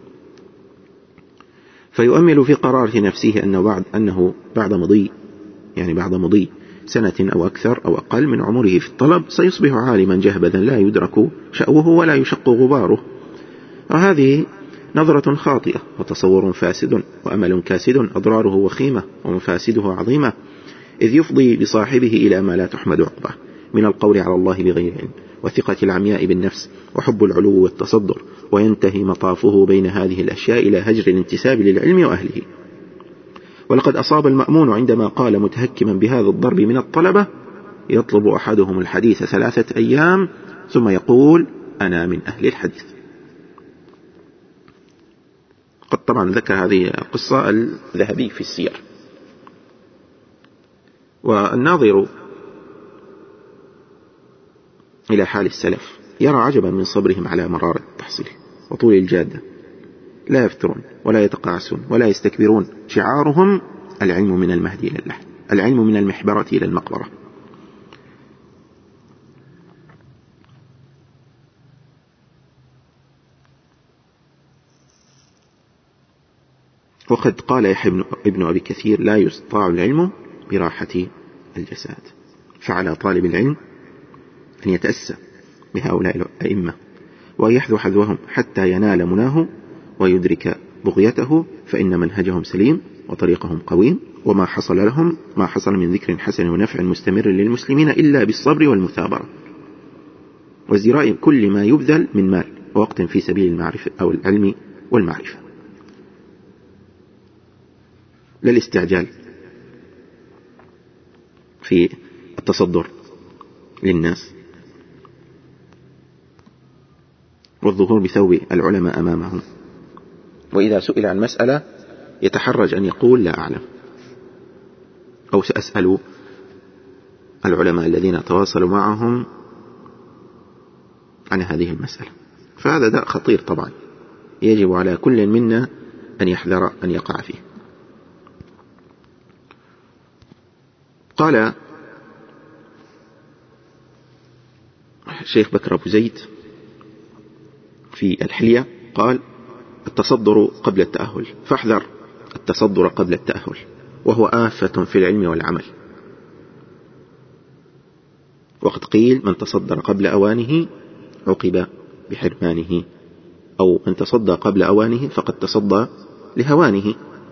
B: فيؤمل في قرارة نفسه أنه بعد, أنه بعد مضي يعني بعد مضي سنة أو أكثر أو أقل من عمره في الطلب سيصبح عالما جهبذا لا يدرك شأوه ولا يشق غباره. وهذه نظرة خاطئة وتصور فاسد وأمل كاسد، أضراره وخيمة ومفاسده عظيمة، إذ يفضي بصاحبه إلى ما لا تحمد عقبه من القول على الله بغير علم وثقة العمياء بالنفس وحب العلو والتصدر، وينتهي مطافه بين هذه الأشياء إلى هجر الانتساب للعلم وأهله. ولقد أصاب المأمون عندما قال متهكما بهذا الضرب من الطلبة: يطلب أحدهم الحديث ثلاثة أيام ثم يقول أنا من أهل الحديث. قد طبعا ذكر هذه القصة الذهبي في السير. والناظر إلى حال السلف يرى عجبا من صبرهم على مرارة التحصيل وطول الجادة، لا يفترون ولا يتقاعسون ولا يستكبرون، شعارهم العلم من المهد إلى اللحد، العلم من المحبرة إلى المقبرة. وقد قال يحيى ابن أبي كثير: لا يستطاع العلم براحة الجسد، فعلى طالب العلم أن يتأسى بهؤلاء الأئمة ويحذو حذوهم حتى ينال مناه ويدرك بغيته، فإن منهجهم سليم وطريقهم قويم، وما حصل لهم ما حصل من ذكر حسن ونفع مستمر للمسلمين إلا بالصبر والمثابرة وازدراء كل ما يبذل من مال ووقت في سبيل المعرفة أو العلم والمعرفة، لا الاستعجال في التصدر للناس والظهور بثوب العلماء أمامهم، وإذا سئل عن مسألة يتحرج أن يقول لا أعلم أو سأسأل العلماء الذين تواصلوا معهم عن هذه المسألة. فهذا داء خطير طبعا يجب على كل منا أن يحذر أن يقع فيه. قال الشيخ بكر أبو زيد في الحلية، قال: التصدر قبل التأهل، فاحذر التصدر قبل التأهل، وهو آفة في العلم والعمل. وقد قيل: من تصدر قبل أوانه عقب بحرمانه، أو من تصدى قبل أوانه فقد تصدى لهوانه.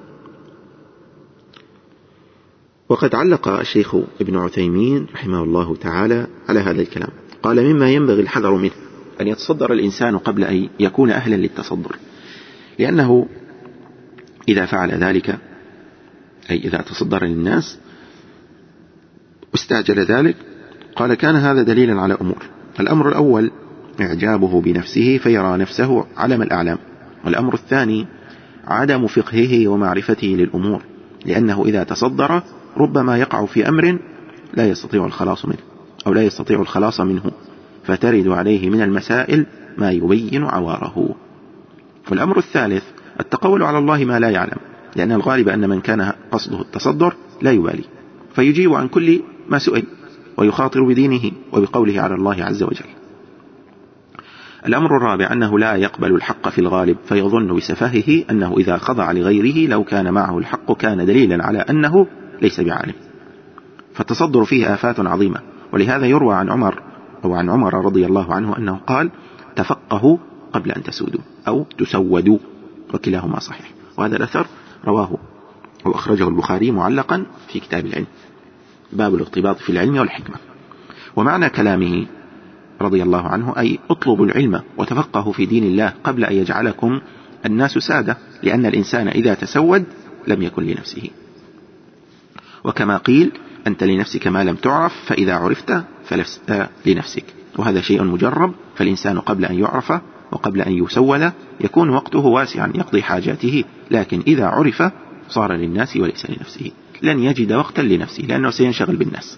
B: وقد علق الشيخ ابن عثيمين رحمه الله تعالى على هذا الكلام، قال: مما ينبغي الحذر منه أن يتصدر الإنسان قبل أن يكون أهلا للتصدر، لأنه إذا فعل ذلك، أي إذا تصدر للناس واستعجل ذلك، قال: كان هذا دليلا على أمور. الأمر الأول إعجابه بنفسه فيرى نفسه علم الأعلام، والأمر الثاني عدم فقهه ومعرفته للأمور، لأنه إذا تصدر ربما يقع في أمر لا يستطيع الخلاص منه أو لا يستطيع الخلاص منه، فترد عليه من المسائل ما يبين عواره. والأمر الثالث التقول على الله ما لا يعلم، لأن الغالب أن من كان قصده التصدر لا يبالي فيجيب عن كل ما سئل ويخاطر بدينه وبقوله على الله عز وجل. الأمر الرابع أنه لا يقبل الحق في الغالب، فيظن بسفاهه أنه إذا خضع لغيره لو كان معه الحق كان دليلا على أنه ليس بعالم، فالتصدر فيه آفات عظيمة. ولهذا يروى عن عمر أو عن عمر رضي الله عنه أنه قال: تفقهوا قبل أن تسودوا أو تسودوا، وكلاهما صحيح. وهذا الأثر رواه وأخرجه البخاري معلقا في كتاب العلم، باب الاغتباط في العلم والحكمة. ومعنى كلامه رضي الله عنه أي اطلبوا العلم وتفقهوا في دين الله قبل أن يجعلكم الناس سادة، لأن الإنسان إذا تسود لم يكن لنفسه. وكما قيل: أنت لنفسك ما لم تعرف، فإذا عرفت فلست لنفسك. وهذا شيء مجرب، فالإنسان قبل أن يعرف وقبل أن يسول يكون وقته واسعا يقضي حاجاته، لكن إذا عرف صار للناس وليس لنفسه، لن يجد وقتا لنفسه لأنه سينشغل بالناس.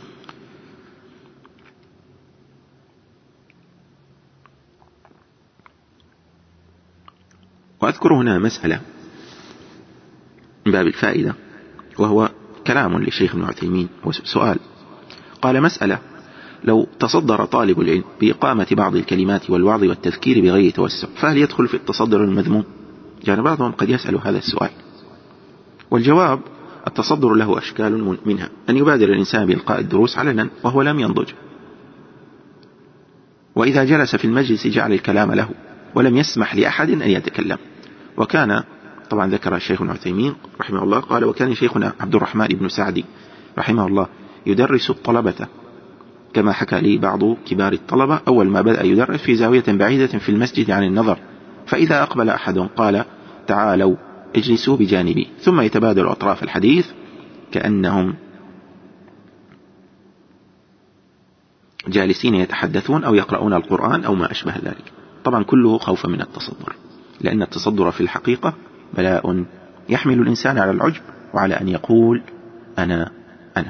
B: وأذكر هنا مسألة من باب الفائدة، وهو كلام للشيخ ابن عثيمين وسؤال. قال: مسألة: لو تصدر طالب العلم بإقامة بعض الكلمات والوعظ والتذكير بغير توسع، فهل يدخل في التصدر المذموم؟ يعني بعضهم قد يسأل هذا السؤال، والجواب: التصدر له أشكال منها أن يبادر الإنسان بإلقاء الدروس علنا وهو لم ينضج، وإذا جلس في المجلس جعل الكلام له ولم يسمح لأحد أن يتكلم، وكان طبعا ذكر الشيخ ابن عثيمين رحمه الله قال: وكان شيخنا عبد الرحمن بن سعدي رحمه الله يدرس الطلبة، كما حكى لي بعض كبار الطلبة، أول ما بدأ يدرس في زاوية بعيدة في المسجد عن النظر، فإذا أقبل أحد قال: تعالوا اجلسوا بجانبي، ثم يتبادل أطراف الحديث كأنهم جالسين يتحدثون أو يقرؤون القرآن أو ما أشبه ذلك. طبعا كله خوفا من التصدر، لأن التصدر في الحقيقة بلاء يحمل الإنسان على العجب وعلى أن يقول أنا أنا.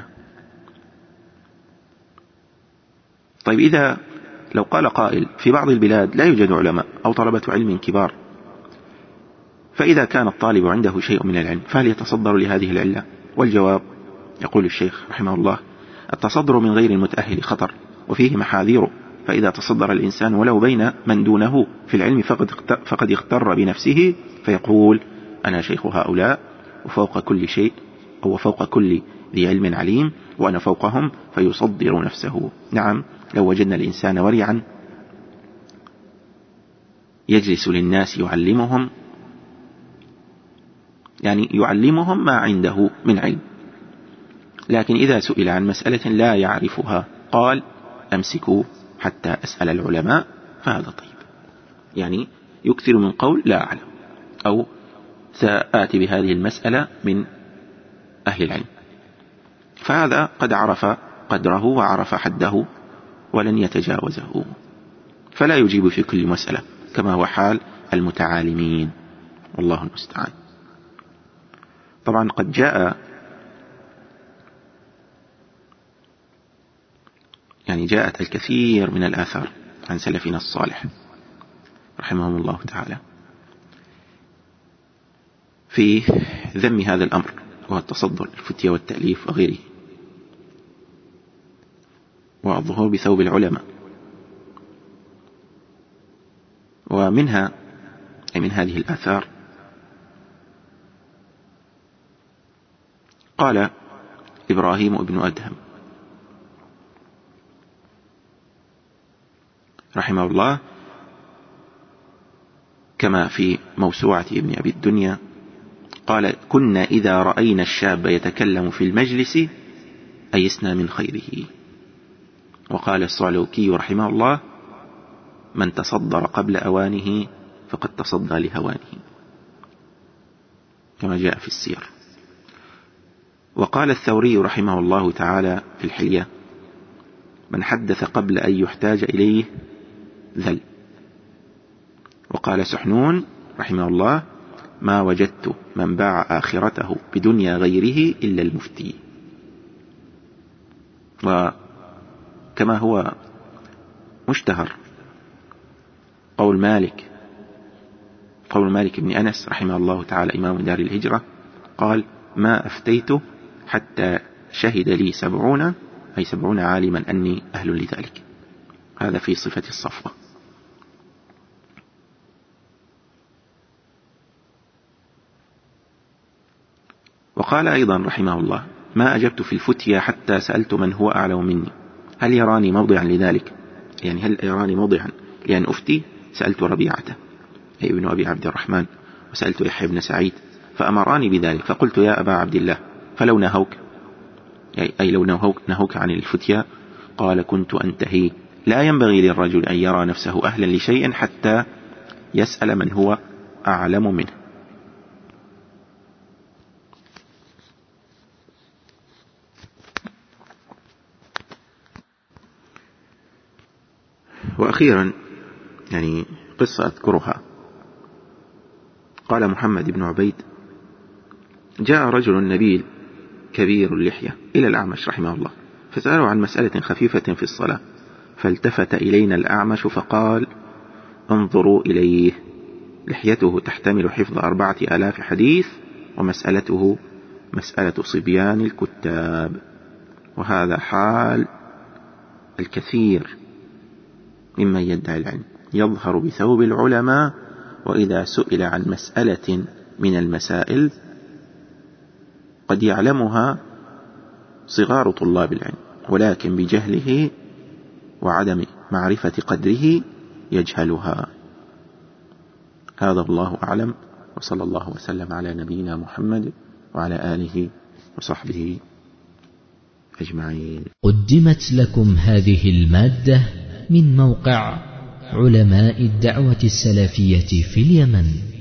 B: طيب، إذا لو قال قائل: في بعض البلاد لا يوجد علماء أو طلبة علم كبار، فإذا كان الطالب عنده شيء من العلم فهل يتصدر لهذه العلة؟ والجواب، يقول الشيخ رحمه الله: التصدر من غير المتأهل خطر وفيه محاذير، فإذا تصدر الإنسان ولو بين من دونه في العلم فقد اغتر بنفسه فيقول: أنا شيخ هؤلاء وفوق كل شيء، أو فوق كل ذي علم عليم، وأنا فوقهم، فيصدر نفسه. نعم، لو وجدنا الإنسان ورعا يجلس للناس يعلمهم، يعني يعلمهم ما عنده من علم، لكن إذا سئل عن مسألة لا يعرفها قال: أمسكوا حتى أسأل العلماء، فهذا طيب، يعني يكثر من قول لا أعلم، أو سآتي بهذه المسألة من أهل العلم، فهذا قد عرف قدره وعرف حده ولن يتجاوزه، فلا يجيب في كل مسألة كما هو حال المتعالمين، والله المستعان. طبعا قد جاء يعني جاءت الكثير من الآثار عن سلفنا الصالح رحمهم الله تعالى في ذم هذا الأمر، وهو التصدر الفتية والتأليف وغيره، والظهور بثوب العلماء. ومنها أي من هذه الآثار قال إبراهيم ابن أدهم رحمه الله كما في موسوعة ابن أبي الدنيا قال: كنا إذا رأينا الشاب يتكلم في المجلس أيسنا من خيره. وقال الصعلوكي رحمه الله: من تصدر قبل أوانه فقد تصدى لهوانه، كما جاء في السير. وقال الثوري رحمه الله تعالى في الحلية: من حدث قبل أن يحتاج إليه ذل. وقال سحنون رحمه الله: ما وجدت من باع آخرته بدنيا غيره إلا المفتي. وكما هو مشتهر قول مالك قول مالك بن أنس رحمه الله تعالى إمام دار الهجرة قال: ما أفتيت حتى شهد لي سبعون أي سبعون عالما أني أهل لذلك. هذا في صفة الصفوة. وقال أيضا رحمه الله: ما أجبت في الفتية حتى سألت من هو أعلم مني، هل يراني موضعا لذلك، يعني هل يراني موضعا لأن أفتي؟ سألت ربيعة أي ابن أبي عبد الرحمن، وسألت يحيى بن سعيد فأمراني بذلك، فقلت: يا أبا عبد الله، فلو نهوك أي لو نهوك, نهوك عن الفتية؟ قال: كنت أنتهي، لا ينبغي للرجل أن يرى نفسه أهلا لشيء حتى يسأل من هو أعلم منه. وأخيرا يعني قصة أذكرها. قال محمد بن عبيد: جاء رجل نبيل كبير اللحية إلى الأعمش رحمه الله فسأله عن مسألة خفيفة في الصلاة، فالتفت إلينا الأعمش فقال: انظروا إليه، لحيته تحتمل حفظ أربعة آلاف حديث، ومسألته مسألة صبيان الكتاب. وهذا حال الكثير ممن يدعي العلم، يظهر بثوب العلماء، وإذا سئل عن مسألة من المسائل قد يعلمها صغار طلاب العلم، ولكن بجهله وعدم معرفة قدره يجهلها. هذا الله أعلم، وصلى الله وسلم على نبينا محمد وعلى آله وصحبه أجمعين.
A: قدمت لكم هذه المادة من موقع علماء الدعوة السلفية في اليمن.